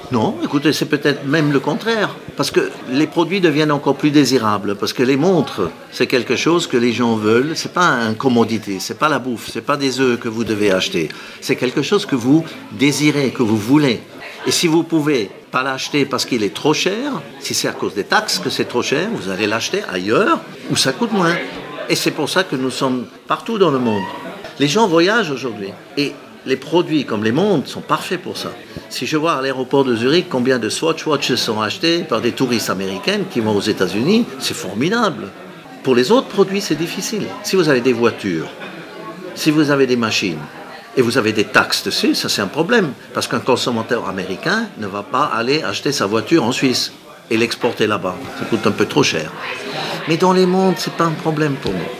Non, écoutez, c'est peut-être même le contraire. Parce que les produits deviennent encore plus désirables. Parce que les montres, c'est quelque chose que les gens veulent. C'est pas un commodité, c'est pas la bouffe, c'est pas des œufs que vous devez acheter. C'est quelque chose que vous désirez, que vous voulez. Et si vous pouvez pas l'acheter parce qu'il est trop cher, si c'est à cause des taxes que c'est trop cher, vous allez l'acheter ailleurs où ça coûte moins. Et c'est pour ça que nous sommes partout dans le monde. Les gens voyagent aujourd'hui. Et les produits comme les montres sont parfaits pour ça. Si je vois à l'aéroport de Zurich combien de Swatch Watches sont achetés par des touristes américaines qui vont aux États-Unis, c'est formidable. Pour les autres produits, c'est difficile. Si vous avez des voitures, si vous avez des machines et vous avez des taxes dessus, ça c'est un problème. Parce qu'un consommateur américain ne va pas aller acheter sa voiture en Suisse et l'exporter là-bas. Ça coûte un peu trop cher. Mais dans les montres, ce n'est pas un problème pour nous.